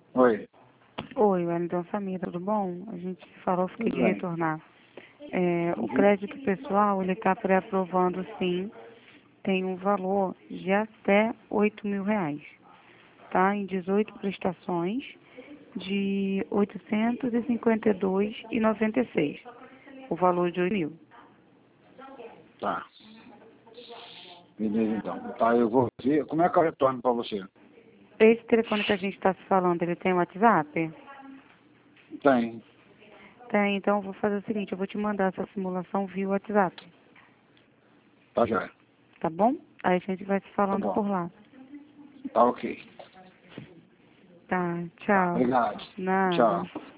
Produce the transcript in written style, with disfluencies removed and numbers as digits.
Oi. Oi, Wellington Samira, tudo bom? A gente falou, fiquei Tudo de bem. retornar. O crédito pessoal, ele está pré-aprovando sim, tem um valor de até R$ 8.000, tá? Em 18 prestações de R$ 852,96, o valor de 8.000. Tá. Beleza, então. Tá, eu vou ver. Como é que eu retorno pra você? Esse telefone que a gente está se falando, ele tem WhatsApp? Tem. Tem, então eu vou fazer o seguinte, eu vou te mandar essa simulação via WhatsApp, Tá já. tá bom? Aí a gente vai se Tá falando bom. por lá. Tá ok. Tá, Tá, tchau. obrigado. Nada. Tchau.